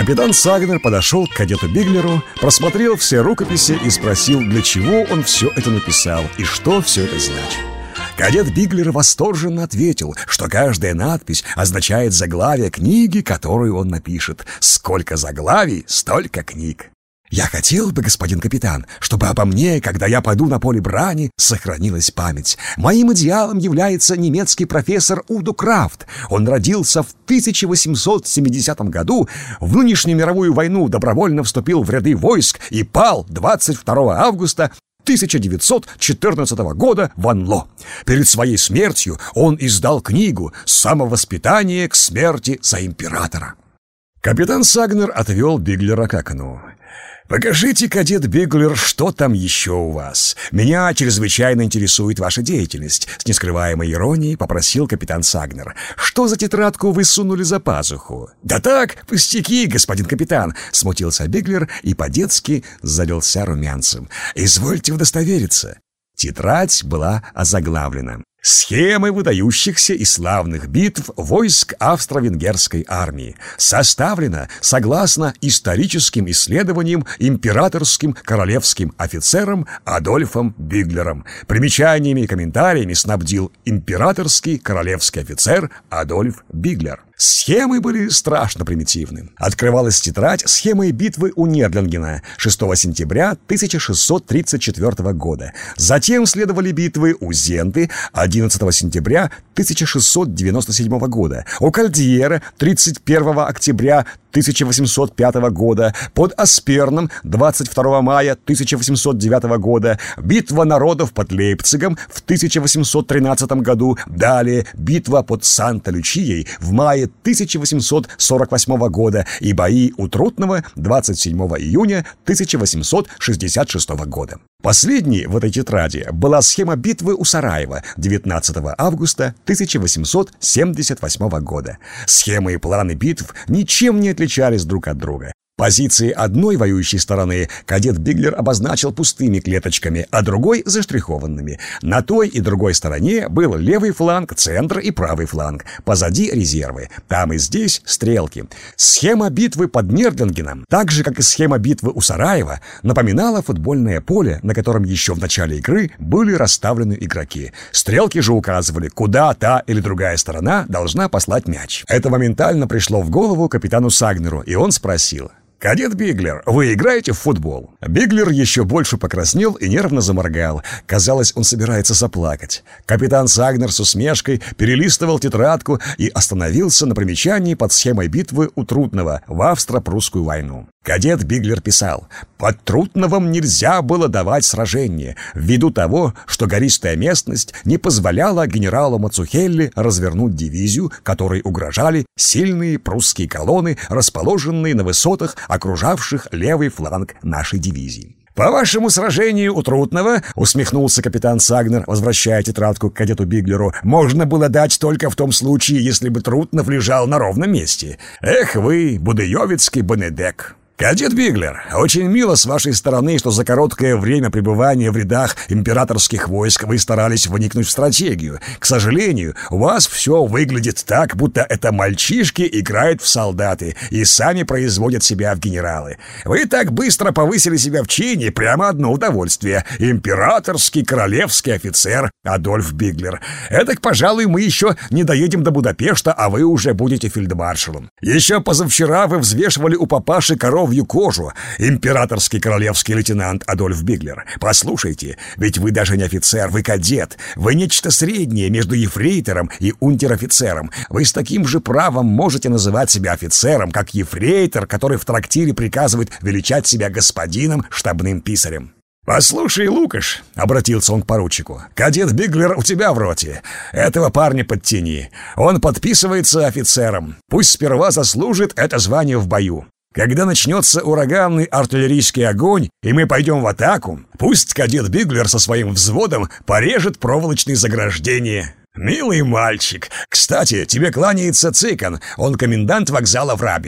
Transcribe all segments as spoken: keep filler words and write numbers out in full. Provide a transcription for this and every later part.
Капитан Сагнер подошел к кадету Биглеру, просмотрел все рукописи и спросил, для чего он все это написал и что все это значит. Кадет Биглер восторженно ответил, что каждая надпись означает заглавие книги, которую он напишет. Сколько заглавий, столько книг. «Я хотел бы, господин капитан, чтобы обо мне, когда я пойду на поле брани, сохранилась память. Моим идеалом является немецкий профессор Удо Крафт. Он родился в тысяча восемьсот семидесятом году, в нынешнюю мировую войну добровольно вступил в ряды войск и пал двадцать второго августа тысяча девятьсот четырнадцатого года в Анло. Перед своей смертью он издал книгу «Самовоспитание к смерти за императора». Капитан Сагнер отвел Биглера к окну. «Покажите, кадет Биглер, что там еще у вас. Меня чрезвычайно интересует ваша деятельность», — с нескрываемой иронией попросил капитан Сагнер. «Что за тетрадку вы сунули за пазуху?» «Да так, пустяки, господин капитан», — смутился Биглер и по-детски залился румянцем. «Извольте удостовериться». Тетрадь была озаглавлена «Схемы выдающихся и славных битв войск австро-венгерской армии. Составлена согласно историческим исследованиям императорским королевским офицером Адольфом Биглером. Примечаниями и комментариями снабдил императорский королевский офицер Адольф Биглер». Схемы были страшно примитивны. Открывалась тетрадь схемой битвы у Нердлингена шестого сентября тысяча шестьсот тридцать четвёртого года. Затем следовали битвы у Зенты одиннадцатого сентября тысяча шестьсот девяносто седьмого года, у Кальдьера тридцать первого октября тысяча восемьсот пятого года, под Асперном двадцать второго мая тысяча восемьсот девятого года, битва народов под Лейпцигом в тысяча восемьсот тринадцатом году, далее битва под Санта-Лючией в мае тысяча восемьсот сорок восьмого года и бои у Трутнова двадцать седьмого июня тысяча восемьсот шестьдесят шестого года. Последней в этой тетради была схема битвы у Сараева девятнадцатого августа тысяча восемьсот семьдесят восьмого года. Схемы и планы битв ничем не отличались друг от друга. Позиции одной воюющей стороны кадет Биглер обозначил пустыми клеточками, а другой — заштрихованными. На той и другой стороне был левый фланг, центр и правый фланг. Позади резервы. Там и здесь стрелки. Схема битвы под Нердлингеном, так же, как и схема битвы у Сараева, напоминала футбольное поле, на котором еще в начале игры были расставлены игроки. Стрелки же указывали, куда та или другая сторона должна послать мяч. Это моментально пришло в голову капитану Сагнеру, и он спросил: «Кадет Биглер, вы играете в футбол?» Биглер еще больше покраснел и нервно заморгал. Казалось, он собирается заплакать. Капитан Сагнер с усмешкой перелистывал тетрадку и остановился на примечании под схемой битвы у Трутнова в Австро-Прусскую войну. Кадет Биглер писал: «Под Трутновом нельзя было давать сражение, ввиду того, что гористая местность не позволяла генералу Мацухелли развернуть дивизию, которой угрожали сильные прусские колонны, расположенные на высотах, окружавших левый фланг нашей дивизии». «По вашему сражению у Трутнова, — усмехнулся капитан Сагнер, возвращая тетрадку к кадету Биглеру, — можно было дать только в том случае, если бы Трутнов лежал на ровном месте. Эх вы, Будеевицкий Бенедек!» «Кадет Биглер, очень мило с вашей стороны, что за короткое время пребывания в рядах императорских войск вы старались вникнуть в стратегию. К сожалению, у вас все выглядит так, будто это мальчишки играют в солдаты и сами производят себя в генералы. Вы так быстро повысили себя в чине, прямо одно удовольствие. Императорский королевский офицер Адольф Биглер. Эдак, пожалуй, мы еще не доедем до Будапешта, а вы уже будете фельдмаршалом. Еще позавчера вы взвешивали у папаши коров кожу, императорский королевский лейтенант Адольф Биглер. Послушайте, ведь вы даже не офицер, вы кадет. Вы нечто среднее между ефрейтором и унтер-офицером. Вы с таким же правом можете называть себя офицером, как ефрейтор, который в трактире приказывает величать себя господином штабным писарем. «Послушай, Лукаш, — обратился он к поручику, — кадет Биглер у тебя в роте. Этого парня подтяни. Он подписывается офицером. Пусть сперва заслужит это звание в бою. Когда начнется ураганный артиллерийский огонь, и мы пойдем в атаку, пусть кадет Биглер со своим взводом порежет проволочные заграждения. Милый мальчик. Кстати, тебе кланяется Цикан, он комендант вокзала в Раби».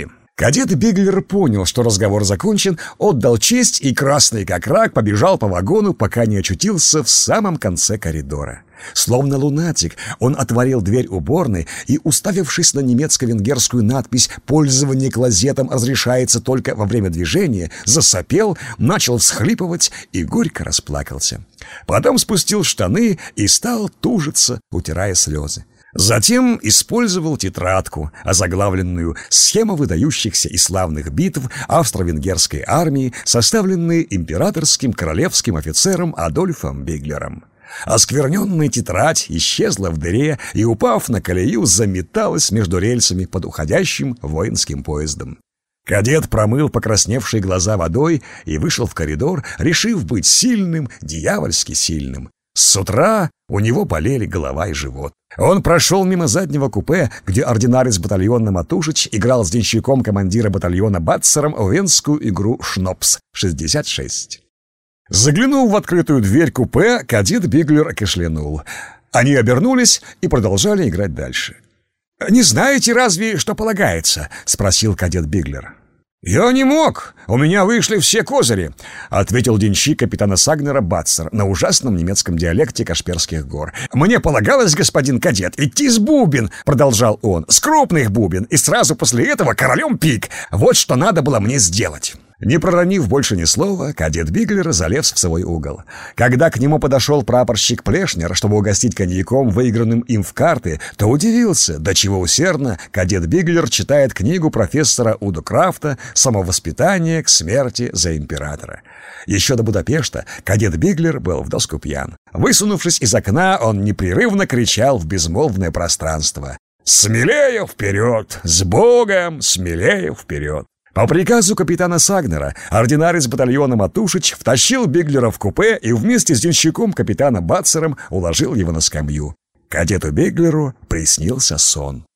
Кадет Биглер понял, что разговор закончен, отдал честь и, красный как рак, побежал по вагону, пока не очутился в самом конце коридора. Словно лунатик, он отворил дверь уборной и, уставившись на немецко-венгерскую надпись «Пользование клозетом разрешается только во время движения», засопел, начал всхлипывать и горько расплакался. Потом спустил штаны и стал тужиться, утирая слезы. Затем использовал тетрадку, озаглавленную «Схема выдающихся и славных битв австро-венгерской армии», составленные императорским королевским офицером Адольфом Биглером. Оскверненная тетрадь исчезла в дыре и, упав на колею, заметалась между рельсами под уходящим воинским поездом. Кадет промыл покрасневшие глаза водой и вышел в коридор, решив быть сильным, дьявольски сильным. С утра у него болели голова и живот. Он прошел мимо заднего купе, где ординарец батальона Матушич играл с денщиком командира батальона Батцером в венскую игру «Шнопс шестьдесят шесть». Заглянув в открытую дверь купе, кадет Биглер кашлянул. Они обернулись и продолжали играть дальше. «Не знаете, разве, что полагается?» — спросил кадет Биглер. «Я не мог. У меня вышли все козыри», — ответил денщик капитана Сагнера Батцер на ужасном немецком диалекте Кашперских гор. «Мне полагалось, господин кадет, идти с бубен», — продолжал он, — «с крупных бубен, и сразу после этого королем пик. Вот что надо было мне сделать». Не проронив больше ни слова, кадет Биглер залез в свой угол. Когда к нему подошел прапорщик Плешнер, чтобы угостить коньяком, выигранным им в карты, то удивился, до чего усердно кадет Биглер читает книгу профессора Удо Крафта «Самовоспитание к смерти за императора». Еще до Будапешта кадет Биглер был в доску пьян. Высунувшись из окна, он непрерывно кричал в безмолвное пространство: «Смелее вперед! С Богом! Смелее вперед!» По приказу капитана Сагнера ординарец батальона Матушич втащил Биглера в купе и вместе с денщиком капитана Батцером уложил его на скамью. Кадету Биглеру приснился сон.